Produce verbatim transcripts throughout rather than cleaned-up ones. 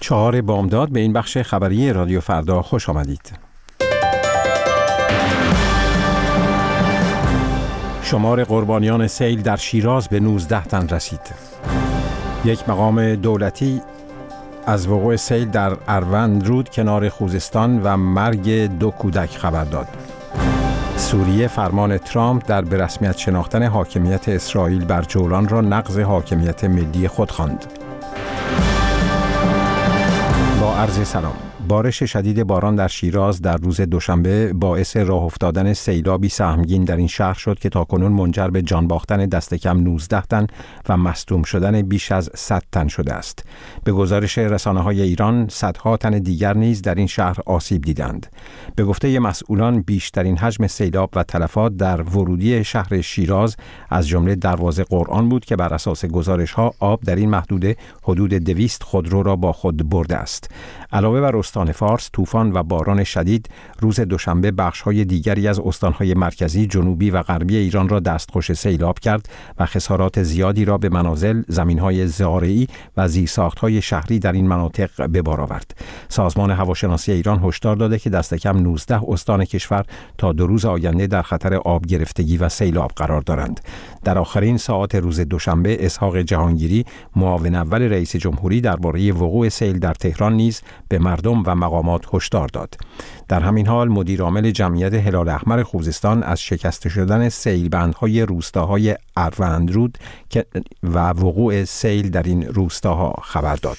چهار بامداد به این بخش خبری رادیو فردا خوش آمدید. شمار قربانیان سیل در شیراز به نوزده تن رسید. یک مقام دولتی از وقوع سیل در اروند رود کنار خوزستان و مرگ دو کودک خبر داد. سوریه فرمان ترامپ در به رسمیت شناختن حاکمیت اسرائیل بر جولان را نقض حاکمیت ملی خود خواند. با عرض سلام. بارش شدید باران در شیراز در روز دوشنبه باعث راه افتادن سیلابی سهمگین در این شهر شد که تاکنون منجر به جان باختن دست کم نوزده تن و مصدوم شدن بیش از صد تن شده است. به گزارش رسانه‌های ایران، صدها تن دیگر نیز در این شهر آسیب دیدند. به گفته مسئولان، بیشترین حجم سیلاب و تلفات در ورودی شهر شیراز از جمله دروازه قرآن بود که بر اساس گزارش‌ها آب در این محدوده حدود دویست خودرو را با خود برده است. علاوه بر استان فارس، طوفان و باران شدید روز دوشنبه بخش‌های دیگری از استان‌های مرکزی، جنوبی و غربی ایران را دستخوش سیلاب کرد و خسارات زیادی را به منازل، زمین‌های زراعی و زیرساخت‌های شهری در این مناطق به بار آورد. سازمان هواشناسی ایران هشدار داده که دست کم نوزده استان کشور تا دو روز آینده در خطر آب گرفتگی و سیلاب قرار دارند. در آخرین ساعات روز دوشنبه، اسحاق جهانگیری، معاون اول رئیس جمهوری، درباره وقوع سیل در تهران نیز به مردم و مقامات هشدار داد. در همین حال مدیر عامل جمعیت هلال احمر خوزستان از شکسته شدن سیلبندهای روستاهای اروندرود و وقوع سیل در این روستاها خبر داد.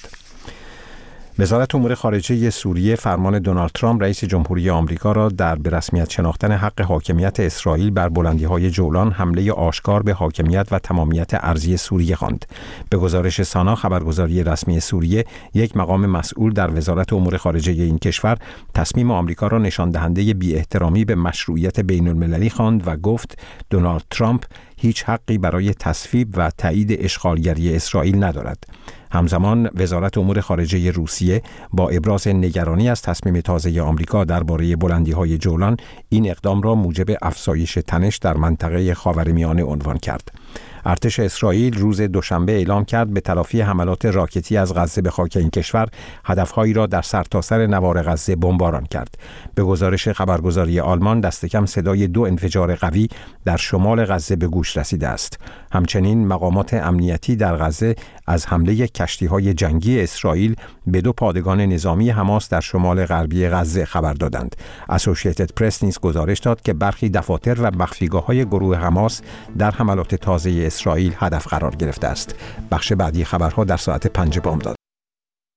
وزارت امور خارجه سوریه فرمان دونالد ترامپ رئیس جمهوری آمریکا را در به رسمیت شناختن حق حاکمیت اسرائیل بر بلندی‌های جولان حمله آشکار به حاکمیت و تمامیت ارضی سوریه خواند. به گزارش سانا، خبرگزاری رسمی سوریه، یک مقام مسئول در وزارت امور خارجه این کشور تصمیم آمریکا را نشان دهنده بی‌احترامی به مشروعیت بین‌المللی خواند و گفت دونالد ترامپ هیچ حقی برای تصویب و تایید اشغالگری اسرائیل ندارد. همزمان وزارت امور خارجه روسیه با ابراز نگرانی از تصمیم تازه آمریکا درباره بلندی‌های جولان، این اقدام را موجب افزایش تنش در منطقه خاورمیانه عنوان کرد. ارتش اسرائیل روز دوشنبه اعلام کرد به تلافی حملات راکتی از غزه به خاک این کشور هدفهایی را در سرتاسر نوار غزه بمباران کرد. به گزارش خبرگزاری آلمان، دست کم صدای دو انفجار قوی در شمال غزه به گوش رسیده است. همچنین مقامات امنیتی در غزه از حمله کشتی‌های جنگی اسرائیل به دو پادگان نظامی حماس در شمال غربی غزه خبر دادند. اسوسییتد پرس نیز گزارش داد که برخی دفاتر و مخفیگاه‌های گروه حماس در حملات تازه اسرائیل هدف قرار گرفته است. بخش بعدی خبرها در ساعت پنج بامداد.